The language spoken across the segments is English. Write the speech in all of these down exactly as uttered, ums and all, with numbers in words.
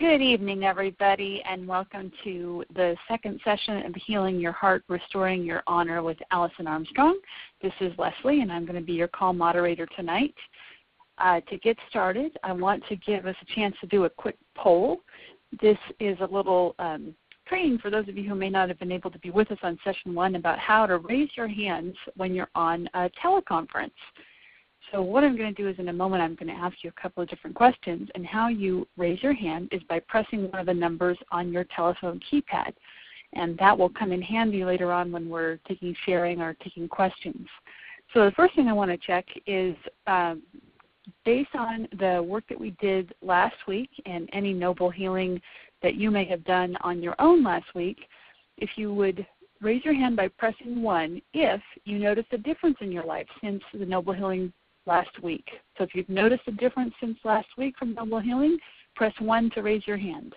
Good evening, everybody, and welcome to the second session of Healing Your Heart, Restoring Your Honor with Allison Armstrong. This is Leslie, and I'm going to be your call moderator tonight. Uh, to get started, I want to give us a chance to do a quick poll. This is a little um, training for those of you who may not have been able to be with us on session one about how to raise your hands when you're on a teleconference. So what I'm going to do is in a moment I'm going to ask you a couple of different questions, and how you raise your hand is by pressing one of the numbers on your telephone keypad. And that will come in handy later on when we're taking sharing or taking questions. So the first thing I want to check is um, based on the work that we did last week and any noble healing that you may have done on your own last week, if you would raise your hand by pressing one if you notice a difference in your life since the noble healing last week. So if you've noticed a difference since last week from Noble Healing, press one to raise your hand.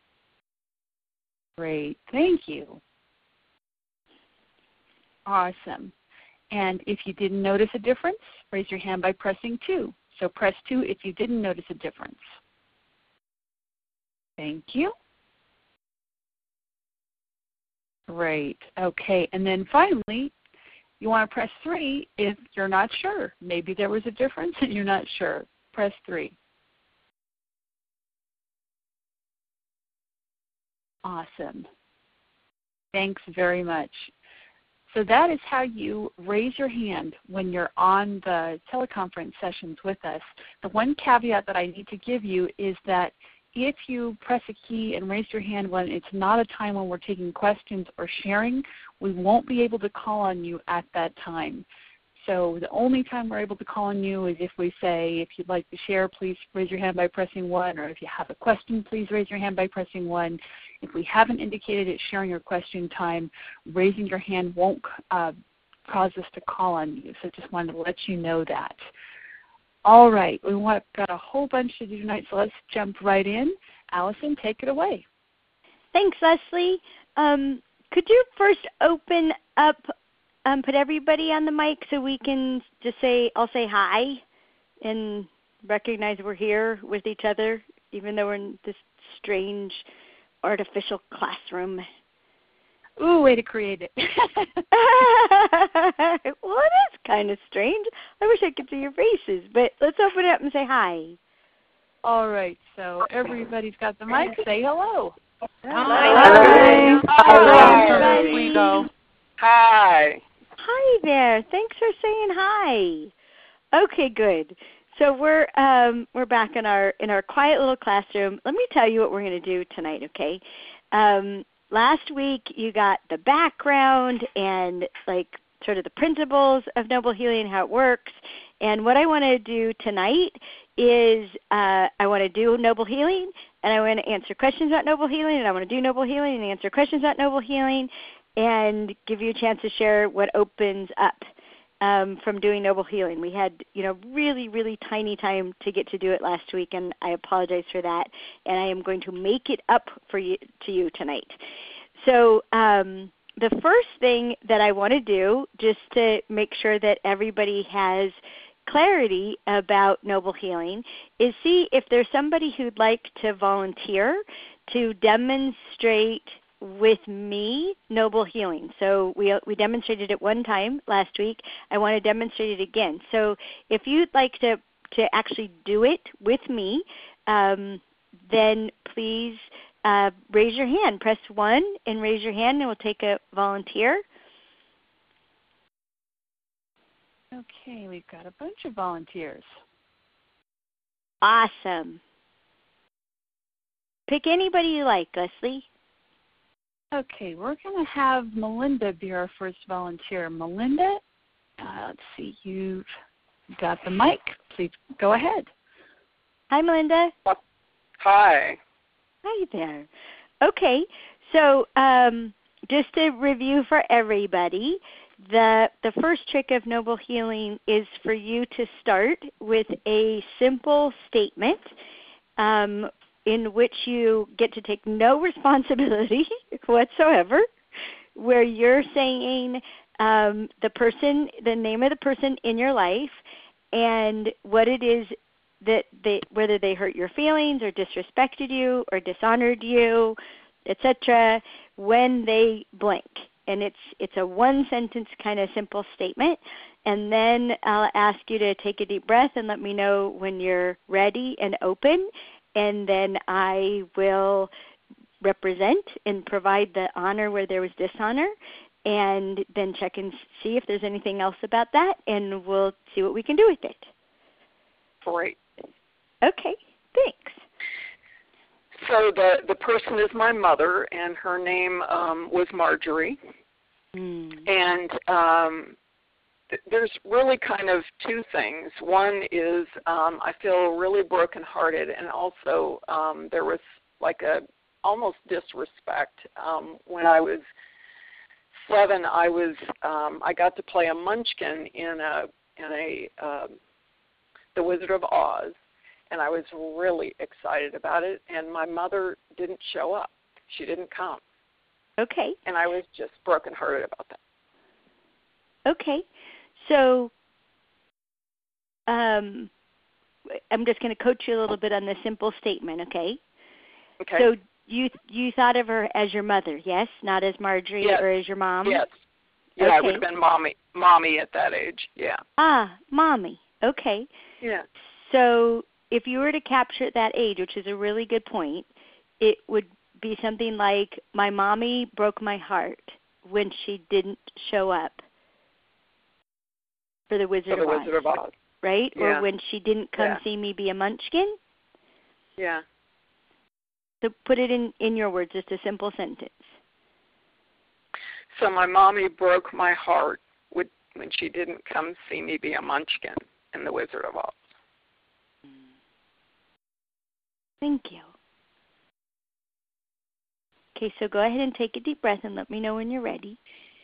Great, thank you. Awesome. And if you didn't notice a difference, raise your hand by pressing two. So press two if you didn't notice a difference. Thank you. Great, okay, and then finally, you want to press three if you're not sure. Maybe there was a difference and you're not sure. Press three. Awesome. Thanks very much. So that is how you raise your hand when you're on the teleconference sessions with us. The one caveat that I need to give you is that if you press a key and raise your hand when it's not a time when we're taking questions or sharing, we won't be able to call on you at that time. So the only time we're able to call on you is if we say, if you'd like to share, please raise your hand by pressing one, or if you have a question, please raise your hand by pressing one. If we haven't indicated it's sharing or question time, raising your hand won't uh, cause us to call on you. So just wanted to let you know that. All right, we want, got a whole bunch to do tonight, so let's jump right in. Allison, take it away. Thanks, Leslie. Um, could you first open up, um, put everybody on the mic so we can just say, I'll say hi and recognize we're here with each other, even though we're in this strange artificial classroom. Ooh, way to create it. Well, it is kind of strange. I wish I could see your faces, but let's open it up and say hi. All right, so everybody's got the mic. Say hello. Hi. Hi. Hi, everybody. Hi. Hi there. Thanks for saying hi. Okay, good. So we're um, we're back in our in our quiet little classroom. Let me tell you what we're going to do tonight. Okay. Um, Last week you got the background and like sort of the principles of Noble Healing, how it works. And what I want to do tonight is uh, I want to do Noble Healing, and I want to answer questions about Noble Healing, and I want to do Noble Healing and answer questions about Noble Healing, and give you a chance to share what opens up um, from doing Noble Healing. We had, you know, really, really tiny time to get to do it last week, and I apologize for that. And I am going to make it up for you to you tonight. So um, the first thing that I want to do, just to make sure that everybody has clarity about Noble Healing, is see if there's somebody who'd like to volunteer to demonstrate with me Noble Healing. So we we demonstrated it one time last week. I want to demonstrate it again. So if you'd like to, to actually do it with me, um, then please uh, raise your hand. Press one and raise your hand, and we'll take a volunteer. Okay, we've got a bunch of volunteers. Awesome. Pick anybody you like, Leslie. Okay, we're going to have Melinda be our first volunteer. Melinda, uh, let's see, you've got the mic. Please go ahead. Hi, Melinda. Hi. Hi there. Okay, so um, just to review for everybody, the, the first trick of Noble Healing is for you to start with a simple statement um, in which you get to take no responsibility whatsoever, where you're saying um, the person, the name of the person in your life, and what it is that they, whether they hurt your feelings or disrespected you or dishonored you, et cetera, when they blink. And it's it's a one-sentence kind of simple statement. And then I'll ask you to take a deep breath and let me know when you're ready and open. And then I will represent and provide the honor where there was dishonor, and then check and see if there's anything else about that, and we'll see what we can do with it. Great. Okay, thanks. So the, the person is my mother, and her name um, was Marjorie. Mm. And um, th- there's really kind of two things. One is um, I feel really brokenhearted, and also um, there was like a almost disrespect. Um, when I was seven, I was um, I got to play a Munchkin in a in a um, The Wizard of Oz, and I was really excited about it. And my mother didn't show up; she didn't come. Okay. And I was just brokenhearted about that. Okay, so um, I'm just going to coach you a little bit on the simple statement. Okay. Okay. So you you thought of her as your mother, yes, not as Marjorie yes. or as your mom. Yes. Yeah, okay. I would have been mommy, mommy at that age. Yeah. Ah, mommy. Okay. Yeah. So if you were to capture at that age, which is a really good point, it would be something like, my mommy broke my heart when she didn't show up for the Wizard, for the of, Wizard Oz, of Oz. Right? Yeah. Or when she didn't come yeah. see me be a munchkin. Yeah. So put it in, in your words, just a simple sentence. So my mommy broke my heart with, when she didn't come see me be a munchkin in the Wizard of Oz. Thank you. Okay, so go ahead and take a deep breath and let me know when you're ready.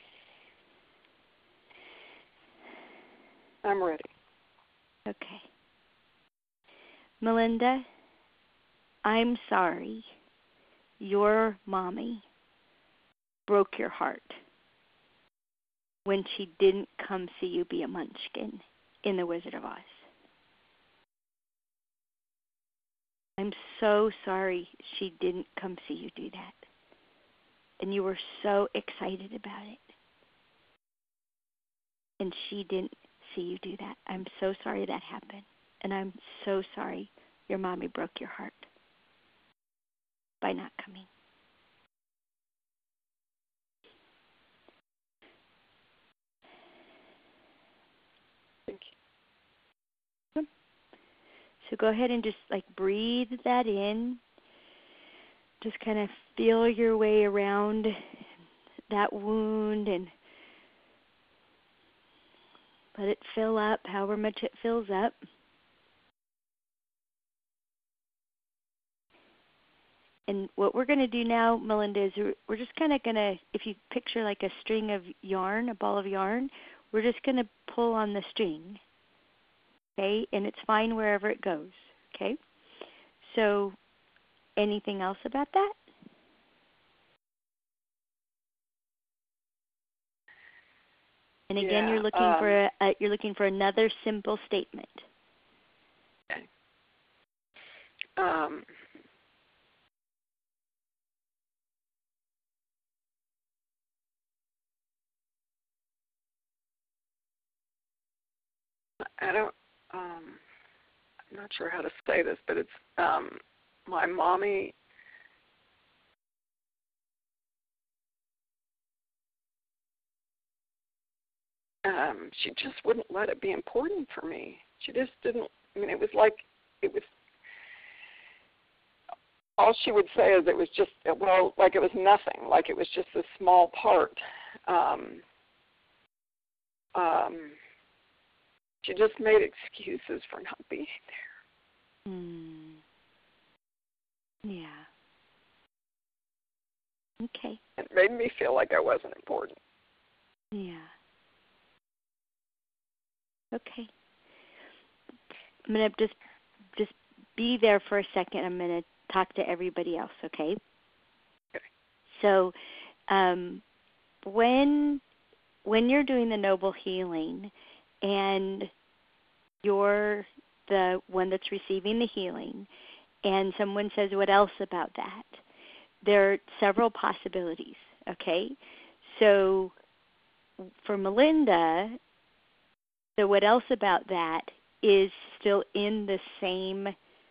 I'm ready. Okay. Melinda, I'm sorry your mommy broke your heart when she didn't come see you be a munchkin in the Wizard of Oz. I'm so sorry she didn't come see you do that. And you were so excited about it. And she didn't see you do that. I'm so sorry that happened. And I'm so sorry your mommy broke your heart by not coming. Thank you. So go ahead and just like breathe that in. Just kind of feel your way around that wound and let it fill up however much it fills up. And what we're going to do now, Melinda, is we're just kind of going to, if you picture like a string of yarn, a ball of yarn, we're just going to pull on the string, okay? And it's fine wherever it goes, okay? So anything else about that? And again, yeah, you're looking um, for a, a, you're looking for another simple statement. Okay. Um, I don't. Um, I'm not sure how to say this, but it's um, my mommy. Um, she just wouldn't let it be important for me. She just didn't. I mean, it was like it was. All she would say is it was just well, like it was nothing. Like it was just a small part. Um, um, she just made excuses for not being there. Hmm. Yeah. Okay. It made me feel like I wasn't important. Yeah. Okay. I'm going to just just be there for a second. I'm going to talk to everybody else, okay? Okay. So um, when when you're doing the noble healing and you're the one that's receiving the healing, and someone says, what else about that? There are several possibilities, okay? So for Melinda, the what else about that is still in the same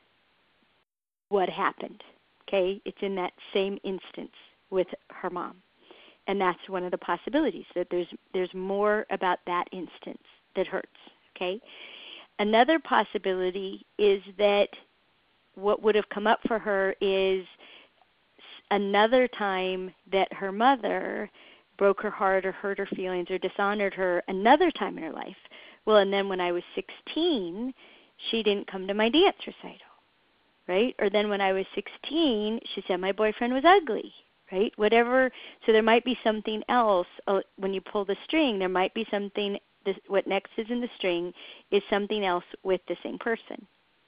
what happened, okay? It's in that same instance with her mom. And that's one of the possibilities, that there's there's more about that instance that hurts, okay? Another possibility is that what would have come up for her is another time that her mother broke her heart or hurt her feelings or dishonored her another time in her life. Well, and then when I was sixteen, she didn't come to my dance recital, right? Or then when I was sixteen, she said my boyfriend was ugly, right? Whatever. So there might be something else. Uh, when you pull the string, there might be something, this, what next is in the string is something else with the same person.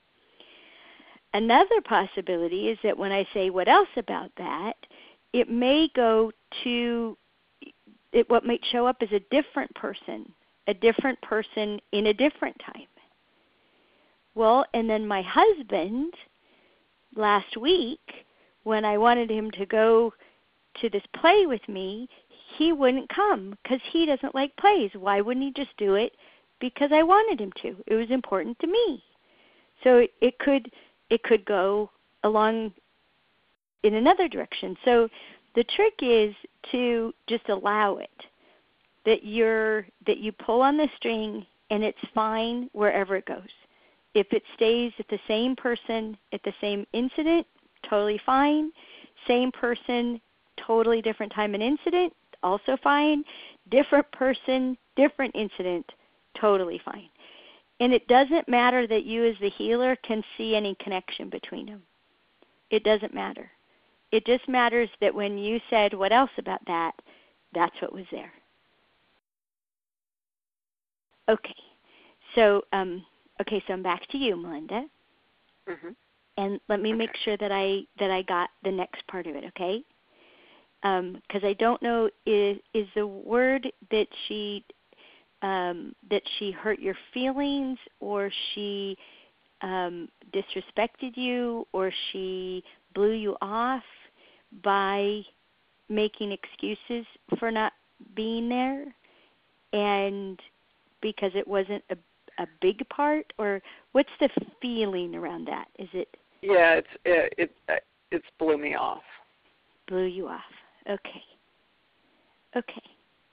Another possibility is that when I say what else about that, it may go to, it, what might show up as a different person, a different person in a different time. Well, and then my husband, last week, when I wanted him to go to this play with me, he wouldn't come because he doesn't like plays. Why wouldn't he just do it? Because I wanted him to. It was important to me. So it, it could it could go along in another direction. So the trick is to just allow it, that you're that you pull on the string and it's fine wherever it goes. If it stays at the same person at the same incident, totally fine. Same person, totally different time and incident, also fine. Different person, different incident, totally fine. And it doesn't matter that you as the healer can see any connection between them. It doesn't matter. It just matters that when you said what else about that, that's what was there. Okay. So, um, okay, so I'm back to you, Melinda. Mm-hmm. And let me okay. make sure that I that I got the next part of it, okay? Because um, I don't know, is, is the word that she um, that she hurt your feelings, or she um, disrespected you, or she blew you off by making excuses for not being there, and because it wasn't a, a big part, or what's the feeling around that? Is it? Yeah, it's it it uh, it's blew me off. Blew you off. Okay. Okay.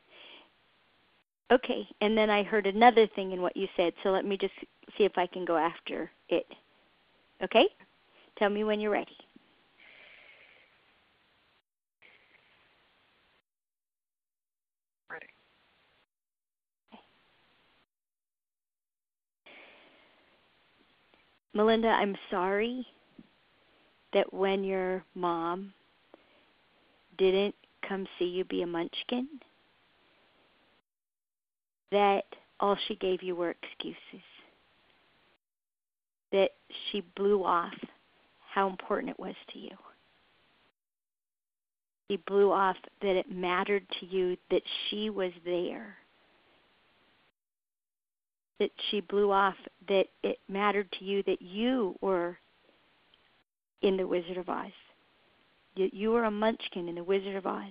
Okay. And then I heard another thing in what you said, so let me just see if I can go after it. Okay? Tell me when you're ready. Ready. Melinda, I'm sorry that when your mom didn't come see you be a munchkin, that all she gave you were excuses. That she blew off how important it was to you. She blew off that it mattered to you that she was there. That she blew off that it mattered to you that you were in the Wizard of Oz. That you were a munchkin in the Wizard of Oz.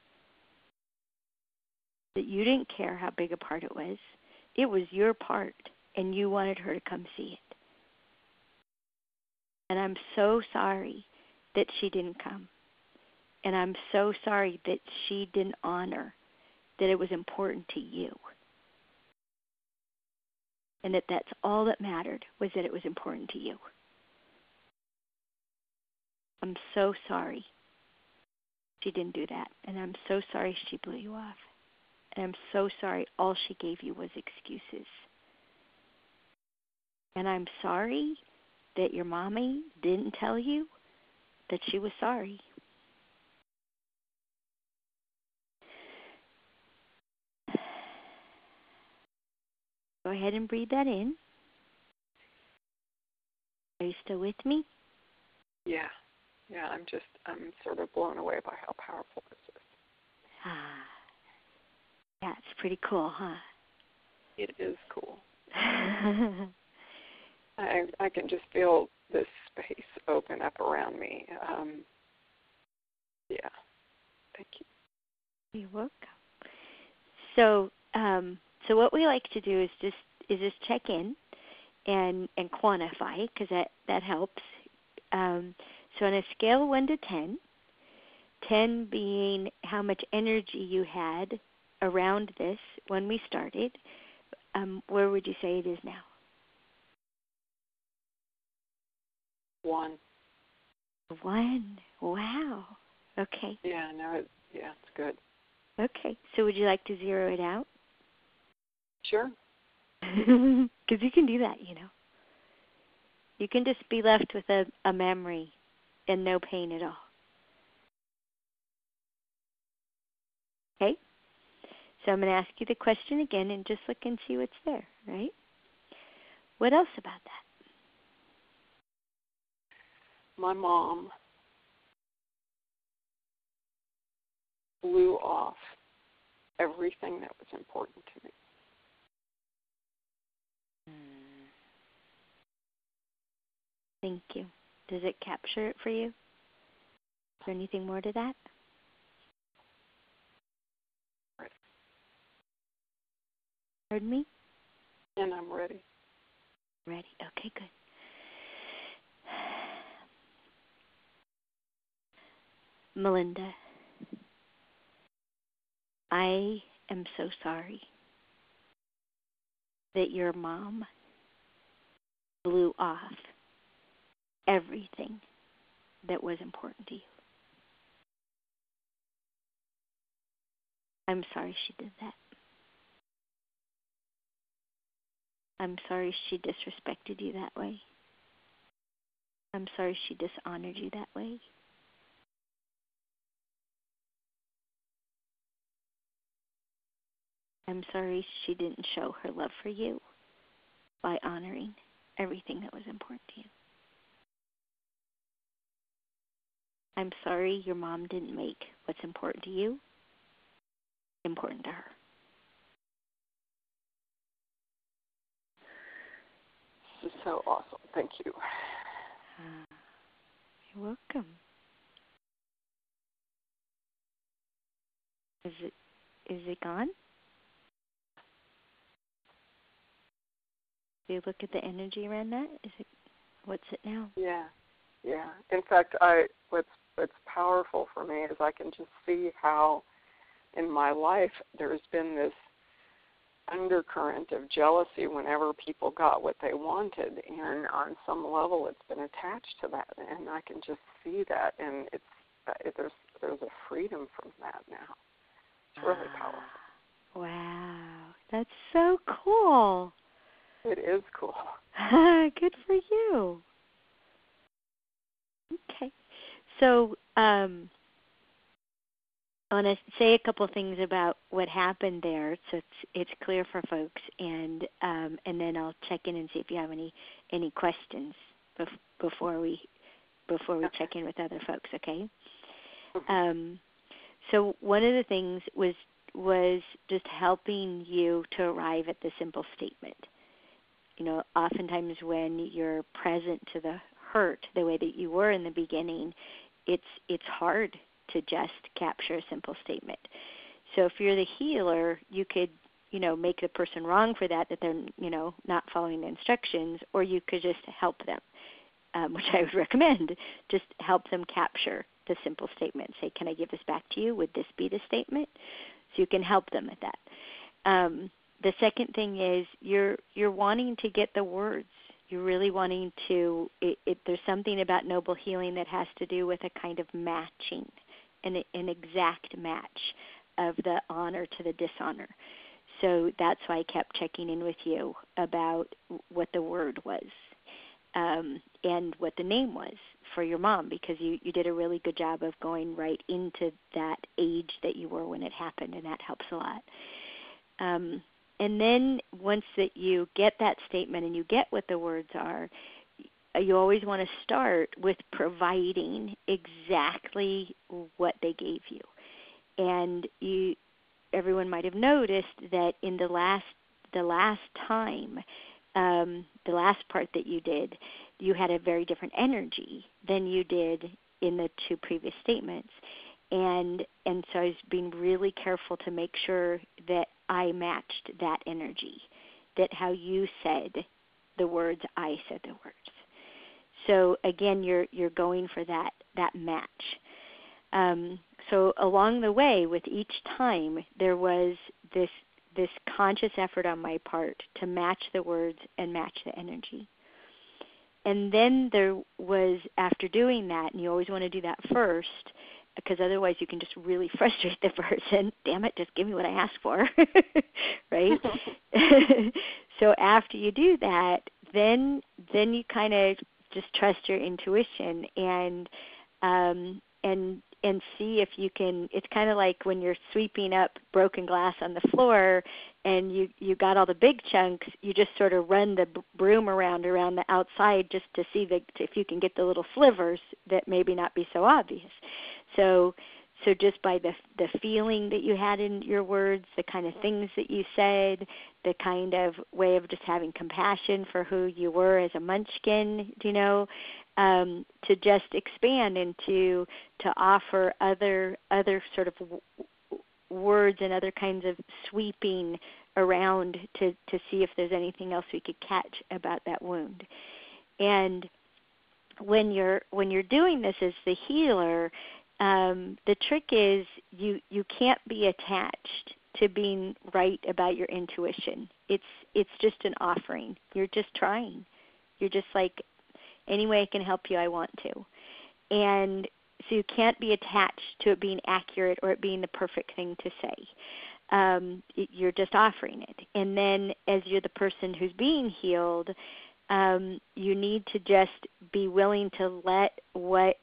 That you didn't care how big a part it was. It was your part, and you wanted her to come see it. And I'm so sorry that she didn't come. And I'm so sorry that she didn't honor that it was important to you. And that that's all that mattered, was that it was important to you. I'm so sorry she didn't do that. And I'm so sorry she blew you off. And I'm so sorry all she gave you was excuses. And I'm sorry that your mommy didn't tell you that she was sorry. Go ahead and breathe that in. Are you still with me? Yeah. Yeah, I'm just, I'm sort of blown away by how powerful this is. Ah. Yeah, it's pretty cool, huh? It is cool. I, I can just feel this space open up around me. Um, yeah, thank you. You're welcome. So, um, so what we like to do is just is just check in and and quantify, because that that helps. Um, so on a scale of one to ten, ten being how much energy you had around this when we started, um, where would you say it is now? One. One. Wow. Okay. Yeah, no, it, yeah, it's good. Okay. So would you like to zero it out? Sure. Because you can do that, you know. You can just be left with a, a memory and no pain at all. Okay? So I'm going to ask you the question again and just look and see what's there, right? What else about that? My mom blew off everything that was important to me. Thank you. Does it capture it for you? Is there anything more to that? Right. Pardon me? And I'm ready. Ready. Okay, good. Melinda, I am so sorry that your mom blew off everything that was important to you. I'm sorry she did that. I'm sorry she disrespected you that way. I'm sorry she dishonored you that way. I'm sorry she didn't show her love for you by honoring everything that was important to you. I'm sorry your mom didn't make what's important to you important to her. This is so awesome. Thank you. Uh, you're welcome. Is it is it gone? Do you look at the energy around that? Is it what's it now? Yeah, yeah. In fact, I what's what's powerful for me is I can just see how in my life there's been this undercurrent of jealousy whenever people got what they wanted, and on some level it's been attached to that, and I can just see that, and it's it, there's there's a freedom from that now. It's really powerful. Wow, that's so cool. It is cool. Good for you. Okay. So um, I want to say a couple things about what happened there, so it's it's clear for folks, and um, and then I'll check in and see if you have any any questions bef- before we before we Okay. check in with other folks. Okay. Um, so one of the things was was just helping you to arrive at the simple statement. You know, oftentimes when you're present to the hurt the way that you were in the beginning, it's it's hard to just capture a simple statement. So if you're the healer, you could, you know, make the person wrong for that, that they're, you know, not following the instructions, or you could just help them, um, which I would recommend. Just help them capture the simple statement. Say, can I give this back to you? Would this be the statement? So you can help them with that. Um, the second thing is you're you're wanting to get the words. You're really wanting to, it, it, there's something about noble healing that has to do with a kind of matching, an, an exact match of the honor to the dishonor. So that's why I kept checking in with you about what the word was um, and what the name was for your mom, because you, you did a really good job of going right into that age that you were when it happened, and that helps a lot. Um, And then once that you get that statement and you get what the words are, you always want to start with providing exactly what they gave you. And you, everyone might have noticed that in the last the last time um, the last part that you did, you had a very different energy than you did in the two previous statements. And and so I was being really careful to make sure that I matched that energy, that how you said the words, I said the words. So again, you're you're going for that that match. Um, so along the way, with each time, there was this this conscious effort on my part to match the words and match the energy. And then there was, after doing that, and you always want to do that first, because otherwise you can just really frustrate the person. Damn it, just give me what I asked for, right? So after you do that, then then you kind of just trust your intuition and um, and and see if you can. It's kind of like when you're sweeping up broken glass on the floor, and you you got all the big chunks. You just sort of run the broom around around the outside just to see the, if you can get the little slivers that maybe not be so obvious. So so just by the the feeling that you had in your words, the kind of things that you said, the kind of way of just having compassion for who you were as a munchkin, you know, um, to just expand and to to offer other other sort of w- words and other kinds of sweeping around to, to see if there's anything else we could catch about that wound. And when you're when you're doing this as the healer, um, the trick is you you can't be attached to being right about your intuition. It's it's just an offering. You're just trying. You're just like, any way I can help you, I want to. And so you can't be attached to it being accurate or it being the perfect thing to say. Um, you're just offering it. And then as you're the person who's being healed, um, you need to just be willing to let what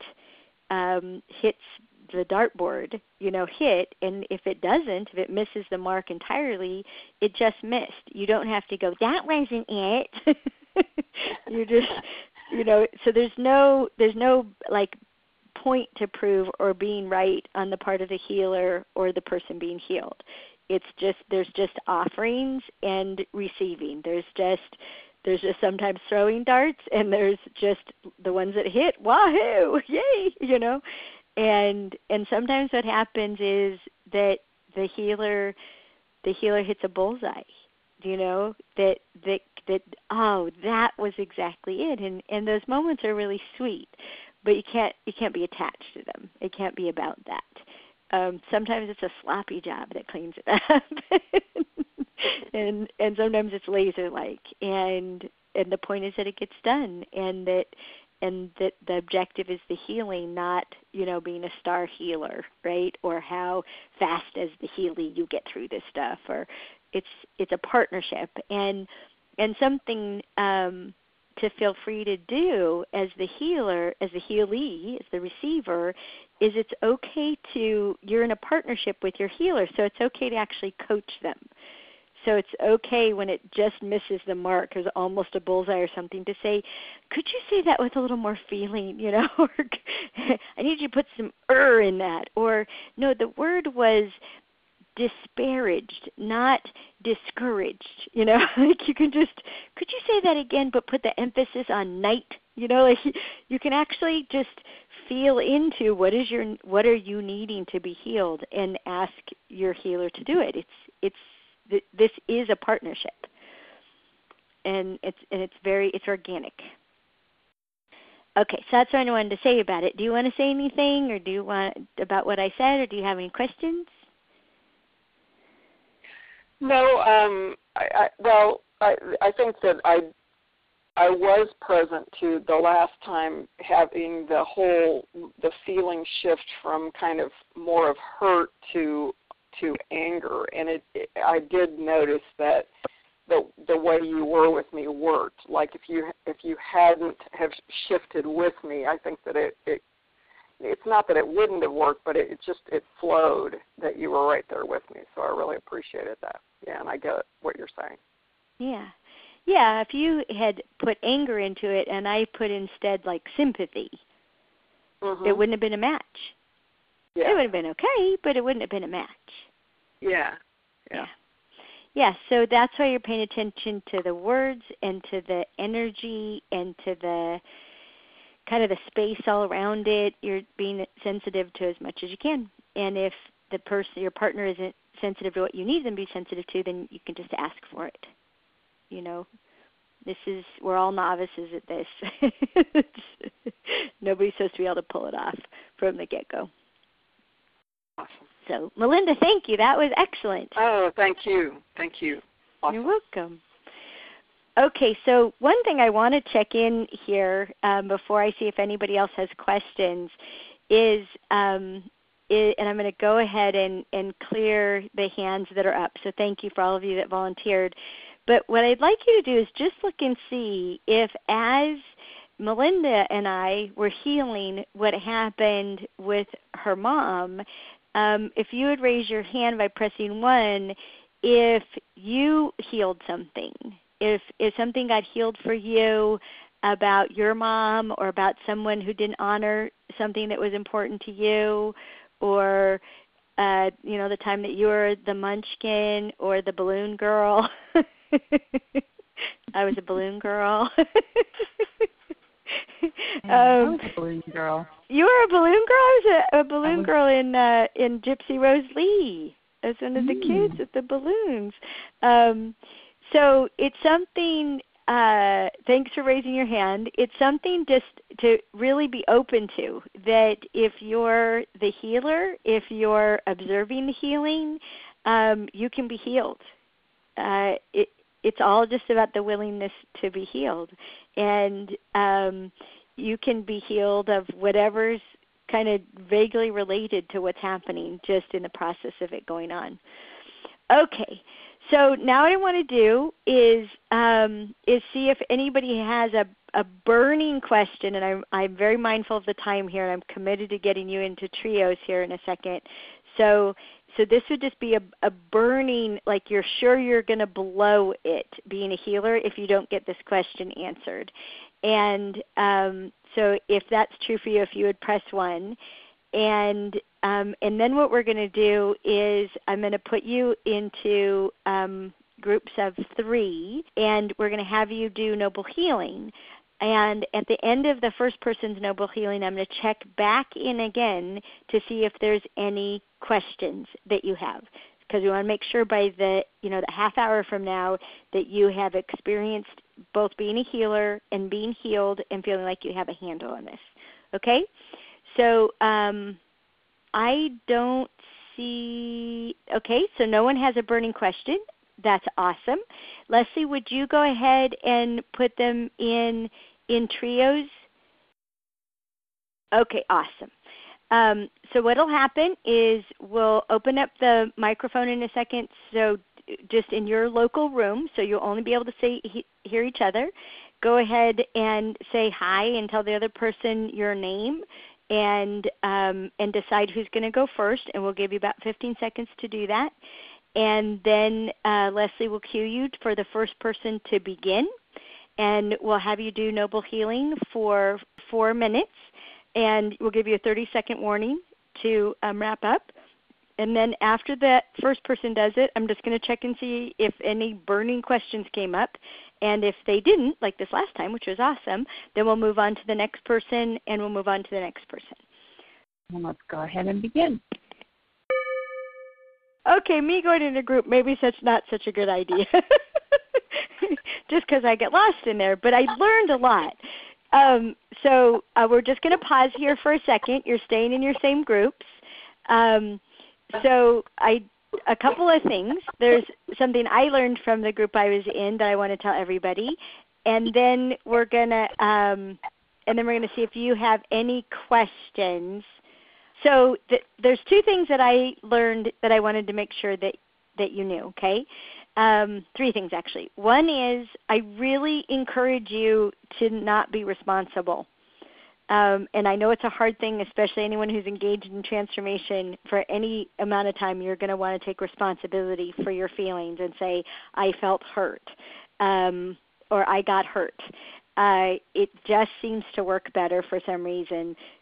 um, hits the dartboard, you know, hit. And if it doesn't, if it misses the mark entirely, it just missed. You don't have to go, that wasn't it. You're just, you know, so there's no, there's no like point to prove or being right on the part of the healer or the person being healed. It's just, there's just offerings and receiving. There's just, there's just sometimes throwing darts, and there's just the ones that hit, wahoo, yay, you know. And and sometimes what happens is that the healer, the healer hits a bullseye, you know, that that that oh, that was exactly it. And and those moments are really sweet, but you can't you can't be attached to them. It can't be about that. Um, sometimes it's a sloppy job that cleans it up, and and sometimes it's laser-like. And and the point is that it gets done, and that and that the objective is the healing, not, you know, being a star healer, right? Or how fast as the healer you get through this stuff. Or it's it's a partnership, and and something um, to feel free to do as the healer, as the healee, as the receiver, is it's okay to, you're in a partnership with your healer, so it's okay to actually coach them. So it's okay when it just misses the mark, there's almost a bullseye or something, to say, could you say that with a little more feeling, you know, or I need you to put some er in that. Or, no, the word was disparaged, not discouraged, you know. Like you can just, could you say that again, but put the emphasis on night, you know, like you can actually just feel into what is your, what are you needing to be healed, and ask your healer to do it. It's, it's, this is a partnership, and it's and it's very it's organic. Okay, so that's what I wanted to say about it. Do you want to say anything, or do you want about what I said, or do you have any questions? No. Um, I, I, well, I I think that I I was present to the last time, having the whole the feeling shift from kind of more of hurt to to anger, and it, it I did notice that the the way you were with me worked. Like if you if you hadn't have shifted with me, I think that it, it it's not that it wouldn't have worked, but it, it just it flowed, that you were right there with me. So I really appreciated that. Yeah, and I get what you're saying. Yeah. Yeah, if you had put anger into it and I put instead like sympathy, mm-hmm. it wouldn't have been a match. Yeah. It would have been okay, but it wouldn't have been a match. Yeah. Yeah. Yeah, so that's why you're paying attention to the words and to the energy and to the kind of the space all around it. You're being sensitive to as much as you can. And if the person, your partner isn't sensitive to what you need them to be sensitive to, then you can just ask for it. You know, this is, we're all novices at this. Nobody's supposed to be able to pull it off from the get-go. Awesome. So, Melinda, thank you. That was excellent. Oh, thank you. Thank you. Awesome. You're welcome. Okay, so one thing I want to check in here um, before I see if anybody else has questions is, um, is and I'm going to go ahead and, and clear the hands that are up. So thank you for all of you that volunteered. But what I'd like you to do is just look and see if as Melinda and I were healing what happened with her mom, um, if you would raise your hand by pressing one, if you healed something. If, if something got healed for you about your mom or about someone who didn't honor something that was important to you, or uh, you know, the time that you were the munchkin or the balloon girl. I was a balloon girl. um, I was a balloon girl. You were a balloon girl? I was a, a balloon was... girl in uh, in Gypsy Rose Lee. I was one of the mm. kids with the balloons. Um, So it's something, uh, thanks for raising your hand, it's something just to really be open to, that if you're the healer, if you're observing the healing, um, you can be healed. Uh, it, it's all just about the willingness to be healed. And um, you can be healed of whatever's kind of vaguely related to what's happening just in the process of it going on. Okay. So now what I want to do is um, is see if anybody has a, a burning question, and I'm, I'm very mindful of the time here, and I'm committed to getting you into trios here in a second. So so this would just be a, a burning, like you're sure you're going to blow it being a healer if you don't get this question answered. And um, so if that's true for you, if you would press one. And um, and then what we're going to do is I'm going to put you into um, groups of three, and we're going to have you do Noble Healing. And at the end of the first person's Noble Healing, I'm going to check back in again to see if there's any questions that you have, because we want to make sure by the you know the half hour from now that you have experienced both being a healer and being healed and feeling like you have a handle on this. Okay? So um, I don't see, okay, so no one has a burning question. That's awesome. Leslie, would you go ahead and put them in in trios? Okay, awesome. Um, so what will happen is we'll open up the microphone in a second, so just in your local room, so you'll only be able to say, he, hear each other. Go ahead and say hi and tell the other person your name. And um, and decide who's going to go first, and we'll give you about fifteen seconds to do that. And then uh, Leslie will cue you for the first person to begin, and we'll have you do Noble Healing for four minutes, and we'll give you a thirty-second warning to um, wrap up. And then after that first person does it, I'm just going to check and see if any burning questions came up. And if they didn't, like this last time, which was awesome, then we'll move on to the next person, and we'll move on to the next person. And let's go ahead and begin. Okay, me going in a group, maybe such not such a good idea, just because I get lost in there. But I learned a lot. Um, so uh, we're just going to pause here for a second. You're staying in your same groups. Um, so I. A couple of things. There's something I learned from the group I was in that I want to tell everybody, and then we're gonna um, and then we're gonna see if you have any questions. So th- there's two things that I learned that I wanted to make sure that that you knew. Okay, um, three things actually. One is I really encourage you to not be responsible. Um, and I know it's a hard thing, especially anyone who's engaged in transformation. For any amount of time, you're going to want to take responsibility for your feelings and say, I felt hurt, um, or I got hurt. Uh, it just seems to work better for some reason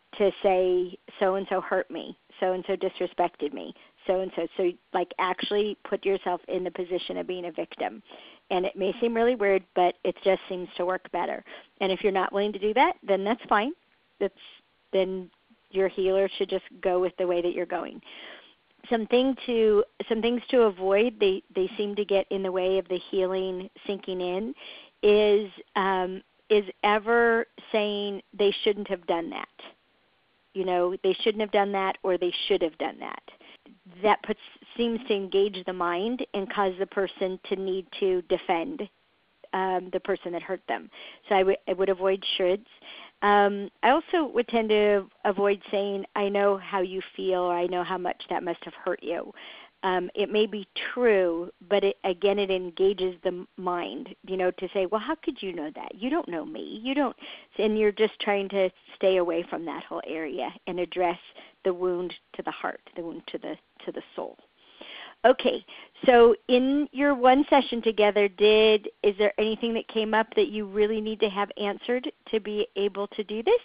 to say so-and-so hurt me, so-and-so disrespected me, so-and-so. So, like, actually put yourself in the position of being a victim. And it may seem really weird, but it just seems to work better. And if you're not willing to do that, then that's fine. That's, then your healer should just go with the way that you're going. Something to some things to avoid, they, they seem to get in the way of the healing sinking in, is um, is ever saying they shouldn't have done that. You know, they shouldn't have done that, or they should have done that. That puts, seems to engage the mind and cause the person to need to defend um, the person that hurt them. So I, w- I would avoid shoulds. Um, I also would tend to avoid saying, I know how you feel, or I know how much that must have hurt you. Um, it may be true, but it, again, it engages the mind, you know, to say, well, how could you know that? You don't know me. You don't, and you're just trying to stay away from that whole area and address the wound to the heart, the wound to the to the soul. Okay, so in your one session together, did is there anything that came up that you really need to have answered to be able to do this?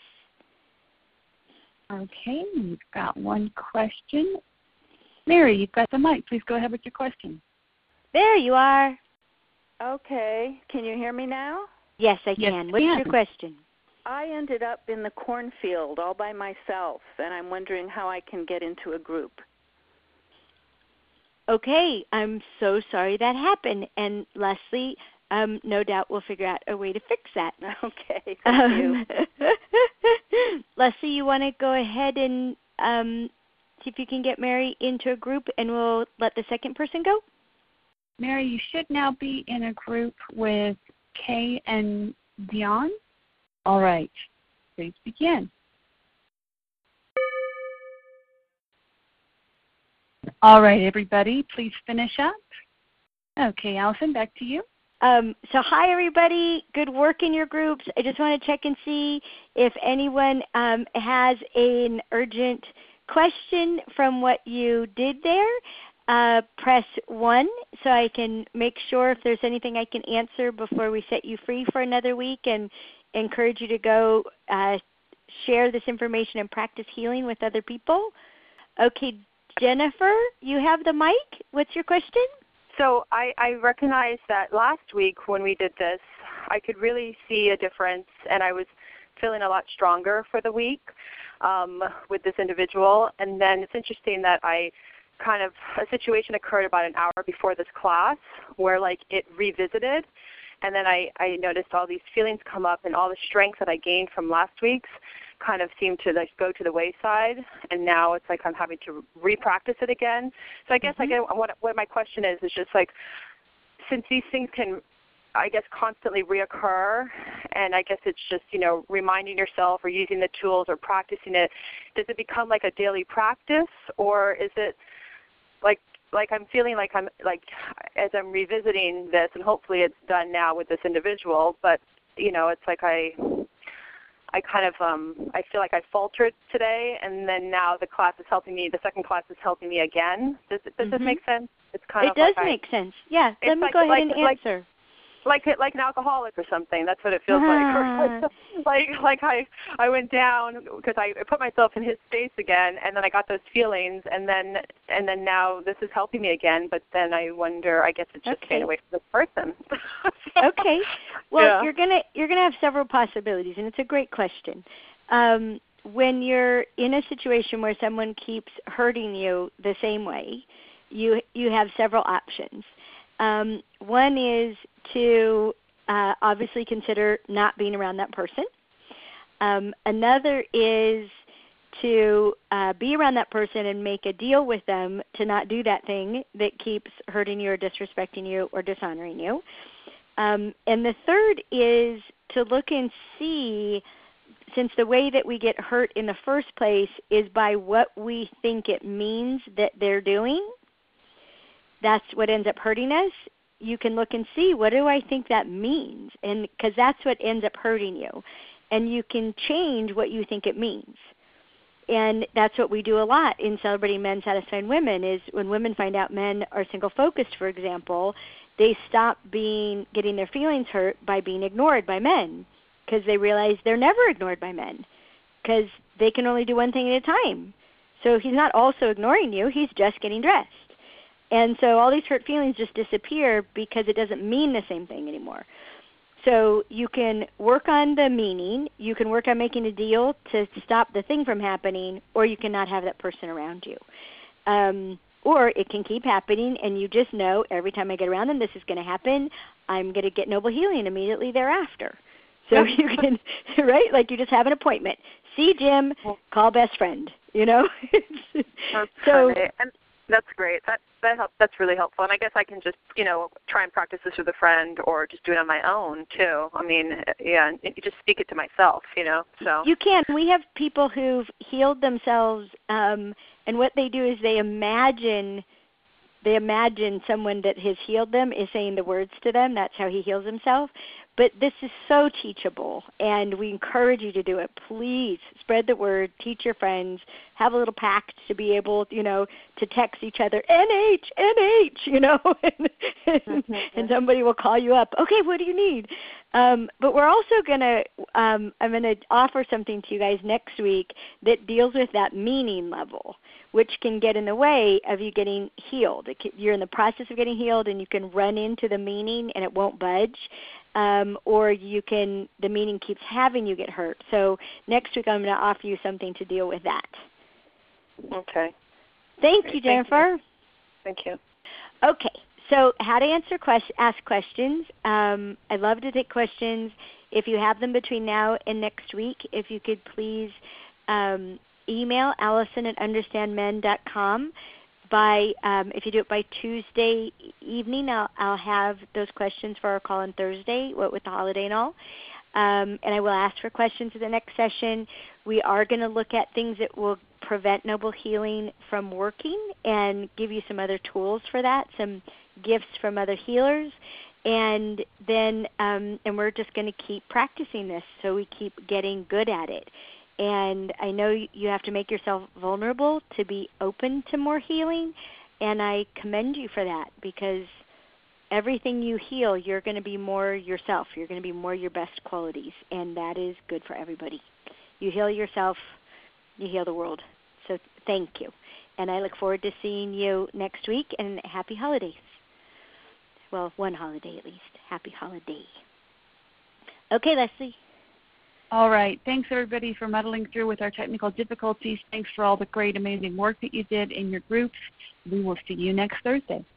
Okay, we've got one question. Mary, you've got the mic. Please go ahead with your question. There you are. Okay. Can you hear me now? Yes, I Yes, can. What's can. your question? I ended up in the cornfield all by myself, and I'm wondering how I can get into a group. Okay, I'm so sorry that happened. And Leslie, um, no doubt we'll figure out a way to fix that. Okay, thank you. Leslie, you want to go ahead and um, see if you can get Mary into a group, and we'll let the second person go? Mary, you should now be in a group with Kay and Dion. All right, please begin. All right, everybody, please finish up. Okay, Allison, back to you. Um, so hi, everybody. Good work in your groups. I just want to check and see if anyone um, has an urgent question from what you did there. Uh, press one so I can make sure if there's anything I can answer before we set you free for another week, and encourage you to go uh, share this information and practice healing with other people. Okay, Jennifer, you have the mic. What's your question? So I, I recognized that last week when we did this, I could really see a difference, and I was feeling a lot stronger for the week um, with this individual. And then it's interesting that I kind of, a situation occurred about an hour before this class where like it revisited, and then I, I noticed all these feelings come up, and all the strength that I gained from last week's kind of seemed to like go to the wayside, and now it's like I'm having to re-practice it again. So I guess mm-hmm. I guess what, what my question is is just like, since these things can, I guess, constantly reoccur, and I guess it's just, you know, reminding yourself or using the tools or practicing it, does it become like a daily practice, or is it like like I'm feeling like I'm like as I'm revisiting this, and hopefully it's done now with this individual, but you know, it's like I I kind of um I feel like I faltered today, and then now the class is helping me. The second class is helping me again. Does it, does mm-hmm. this make sense? It's kind it of does like make I, sense. Yeah. Let me like, go ahead like, and like, answer. Like like an alcoholic or something. That's what it feels uh-huh. like. like like I I went down because I put myself in his space again, and then I got those feelings, and then and then now this is helping me again. But then I wonder. I guess it's just okay. staying away from this person. Okay. Well, yeah. you're gonna you're gonna have several possibilities, and it's a great question. Um, when you're in a situation where someone keeps hurting you the same way, you you have several options. Um, one is to uh, obviously consider not being around that person. Um, another is to uh, be around that person and make a deal with them to not do that thing that keeps hurting you or disrespecting you or dishonoring you. Um, and the third is to look and see, since the way that we get hurt in the first place is by what we think it means that they're doing, that's what ends up hurting us. You can look and see, what do I think that means? And because that's what ends up hurting you. And you can change what you think it means. And that's what we do a lot in Celebrating Men, Satisfying Women, is when women find out men are single-focused, for example, they stop being getting their feelings hurt by being ignored by men, because they realize they're never ignored by men. because they can only do one thing at a time. So he's not also ignoring you. He's just getting dressed. And so all these hurt feelings just disappear because it doesn't mean the same thing anymore. So you can work on the meaning, you can work on making a deal to stop the thing from happening, or you cannot have that person around you. Um, or it can keep happening, and you just know every time I get around them, this is going to happen. I'm going to get Noble Healing immediately thereafter. So you can, right, like you just have an appointment. See Jim, call best friend, you know. That's so, funny. And that's great. That that help, that's really helpful. And I guess I can just, you know, try and practice this with a friend or just do it on my own too. I mean, yeah, and you just speak it to myself, you know. So you can. We have people who've healed themselves, um, and what they do is they imagine they imagine someone that has healed them is saying the words to them. That's how he heals himself. But this is so teachable, and we encourage you to do it. Please spread the word, teach your friends, have a little pact to be able, you know, to text each other, N H, N H, you know, and, mm-hmm. and somebody will call you up. Okay, what do you need? Um, but we're also going to, um, I'm going to offer something to you guys next week that deals with that meaning level, which can get in the way of you getting healed. It can, you're in the process of getting healed, and you can run into the meaning, and it won't budge. Um, or you can, the meaning keeps having you get hurt. So next week I'm going to offer you something to deal with that. Okay. Thank Great. you, Jennifer. Thank you. Okay, so how to answer quest- ask questions. Um, I'd love to take questions. If you have them between now and next week, if you could please um, email Allison at understand men dot com. By um, if you do it by Tuesday evening, I'll, I'll have those questions for our call on Thursday, what with the holiday and all. Um, and I will ask for questions in the next session. We are going to look at things that will prevent Noble Healing from working and give you some other tools for that, some gifts from other healers. And then um, and we're just going to keep practicing this so we keep getting good at it. And I know you have to make yourself vulnerable to be open to more healing, and I commend you for that, because everything you heal, you're going to be more yourself. You're going to be more your best qualities, and that is good for everybody. You heal yourself, you heal the world. So thank you. And I look forward to seeing you next week, and happy holidays. Well, one holiday at least. Happy holiday. Okay, Leslie. All right. Thanks, everybody, for muddling through with our technical difficulties. Thanks for all the great, amazing work that you did in your groups. We will see you next Thursday.